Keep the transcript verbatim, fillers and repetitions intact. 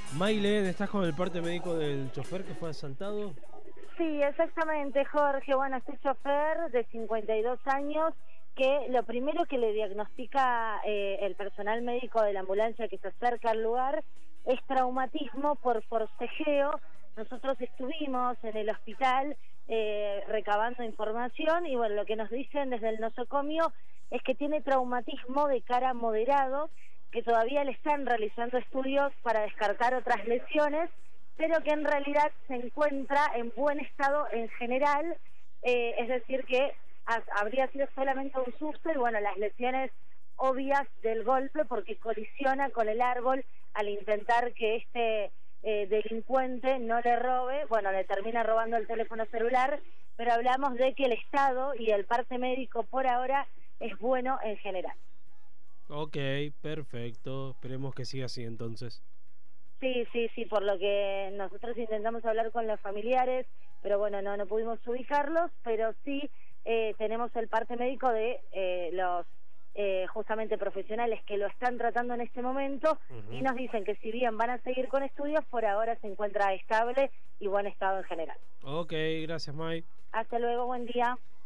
Maylen, ¿estás con el parte médico del chofer que fue asaltado? Sí, exactamente, Jorge. Bueno, este chofer de cincuenta y dos años, que lo primero que le diagnostica eh, el personal médico de la ambulancia que se acerca al lugar es traumatismo por forcejeo. Nosotros estuvimos en el hospital eh, recabando información y bueno, lo que nos dicen desde el nosocomio es que tiene traumatismo de cara moderado, que todavía le están realizando estudios para descartar otras lesiones, pero que en realidad se encuentra en buen estado en general, eh, es decir que ha, habría sido solamente un susto y bueno, las lesiones obvias del golpe porque colisiona con el árbol al intentar que este eh, delincuente no le robe, bueno, le termina robando el teléfono celular, pero hablamos de que el estado y el parte médico por ahora es bueno en general. Ok, perfecto. Esperemos que siga así entonces. Sí, sí, sí, por lo que nosotros intentamos hablar con los familiares, pero bueno, no, no pudimos ubicarlos, pero sí eh, tenemos el parte médico de eh, los eh, justamente profesionales que lo están tratando en este momento Uh-huh. y nos dicen que si bien van a seguir con estudios, por ahora se encuentra estable y buen estado en general. Ok, gracias, May. Hasta luego, buen día.